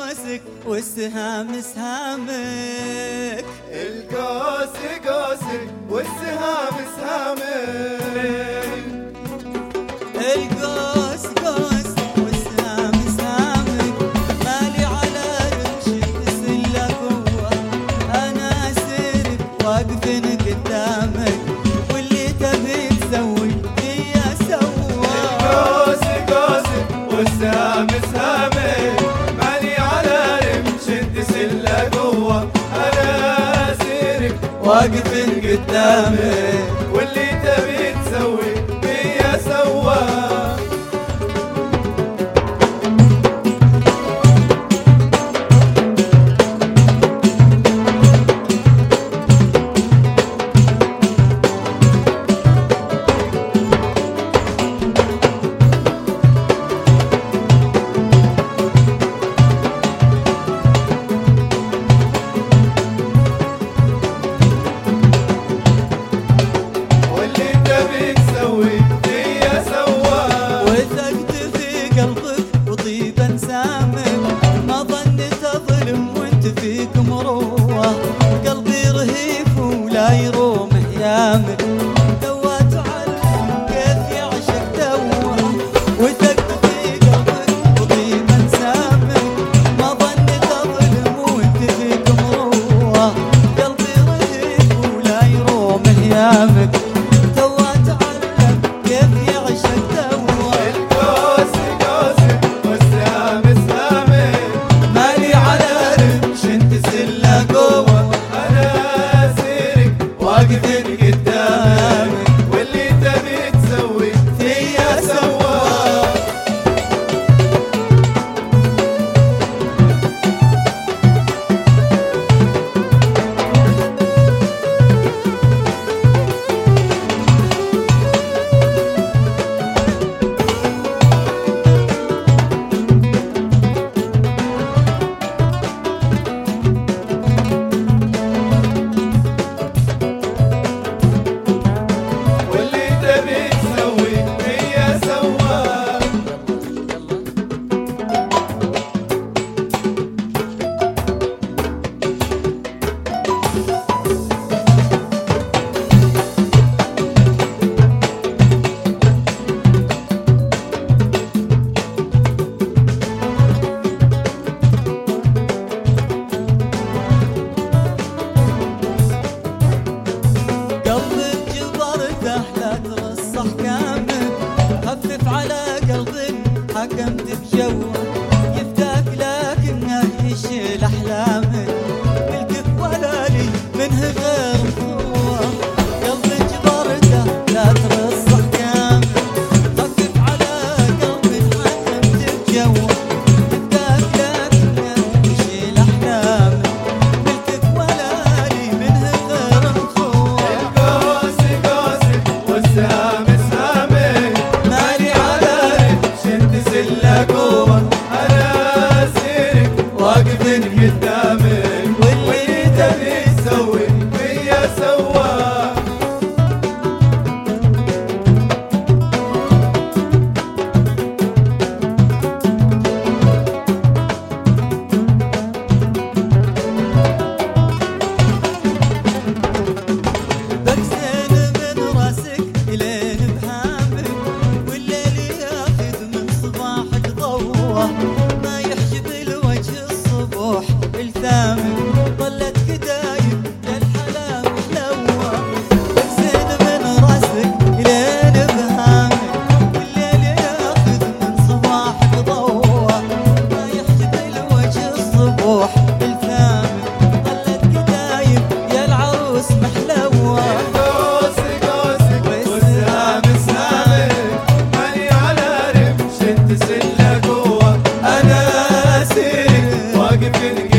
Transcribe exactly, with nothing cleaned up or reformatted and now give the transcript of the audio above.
قوسك والسهام سهامك، القوس قوسك والسهام سهامك، القوس قوسك والسهام سهامك، مالي على رمشك سلة قوة، أنا أسيرك واقفن قدامك، واللي تبي تسوي فيا سوى. القوس قوسك والسهام سهامك، مالي على رمشك سلة قوة، أنا أسيرك واقفن قدامك، واللي تبي تسوي فيا سوى. ما ظنيت اظلم وانت فيك مروه، قلبي رهيف ولا يروم ايامك، توا تعلم كيف يعشق توه، وثقت في قلبك وطيب انسامك، ما ظنيت اظلم وانت فيك مروه، قلبي رهيف ولا يروم ايامك، توا تعلم كيف يعشق توه. واقفين قدامك واللي تبي تسوي فيا سوا. خفف على قلبي حكمت بجوه، يفتاك لكنه يشيل احلامك، ملكك ولا لي منه غير قوه، قلبي جبرته لا ترص احكامك، خفف على قلبي حكمت بجوه، يفتاك لكنه يشيل احلامك، ملكك ولا لي منه غير قوه. القوس قوسك والسهام قوة، أنا أسيرك واقفين قدامك، واللي تبي تسوي فيا سوا. بكسين من راسك إلين بهامك، والليل ياخذ من صباحك ضوه، ما يحجب الوجه الصبح الثامن، ظلت كتايب للحلام حلوه، بكسين من راسك إلين بهامك، والليل ياخذ من صباحك ضوه، ما يحجب الوجه الصبح الثامن، ظلت كتايب يا العروس محلوه. القوس قوسك والسهام سهامك، مالي على رمش تسلة قوة، أنا أسيرك واقفين